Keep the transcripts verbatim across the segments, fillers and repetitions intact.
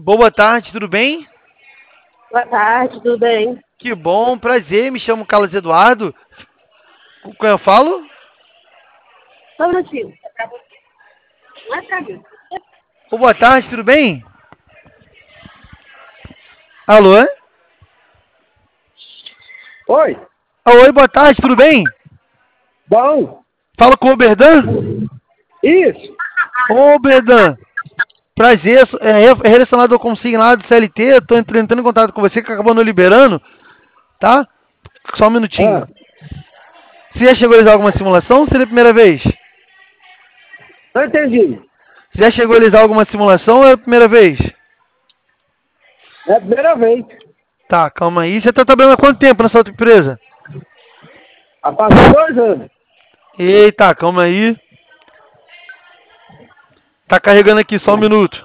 Boa tarde, tudo bem? Boa tarde, tudo bem? Que bom, prazer, me chamo Carlos Eduardo. Com quem eu falo? Só um minutinho. É pra você. Não é pra mim. Ô, boa tarde, tudo bem? Alô? Oi, Oi, boa tarde, tudo bem? bom, Fala com o Berdan? isso, Ô, Berdan, prazer, é, é relacionado ao consignado do C L T, estou entrando em contato com você que acabou não liberando, tá? Só um minutinho. ah, Você já chegou a realizar alguma simulação ou seria a primeira vez? não entendi, Você já chegou a realizar alguma simulação ou é a primeira vez? é a primeira vez, Tá, calma aí. Você está trabalhando há quanto tempo nessa outra empresa? há passou dois anos, Eita, calma aí. Tá carregando aqui, só um minuto.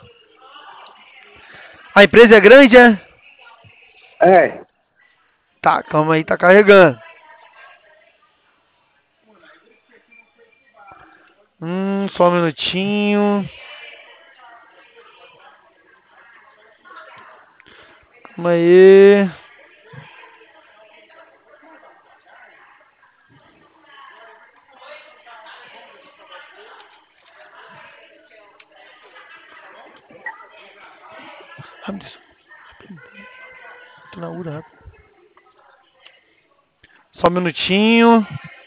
A empresa é grande, é? é, Tá, calma aí, tá carregando. Hum, só um minutinho. Calma aí. Tô na ura, rápido. Só um minutinho.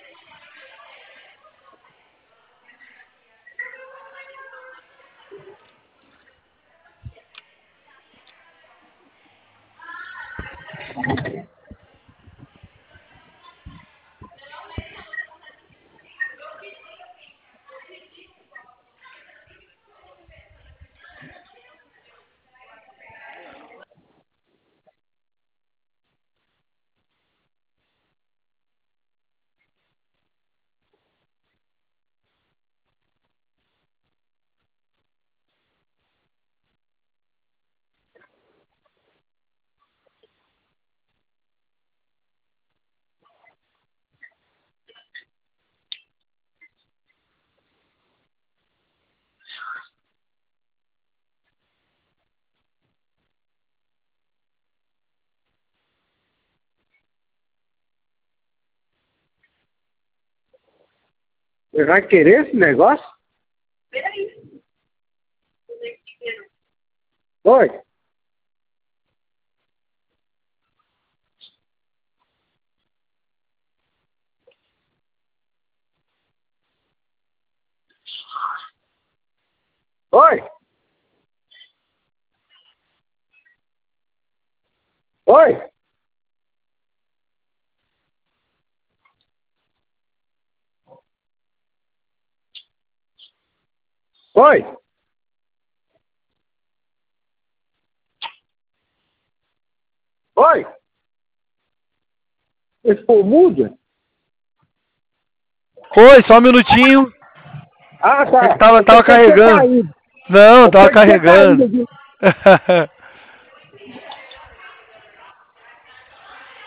você vai querer esse negócio? Peraí. Oi, oi, oi, oi, oi, esse povo muda? Oi, só um minutinho. Ah, É que tá, tava, eu tava pensei que tinha carregando. caído. Não, Eu tava pensei que tinha caído carregando. aqui.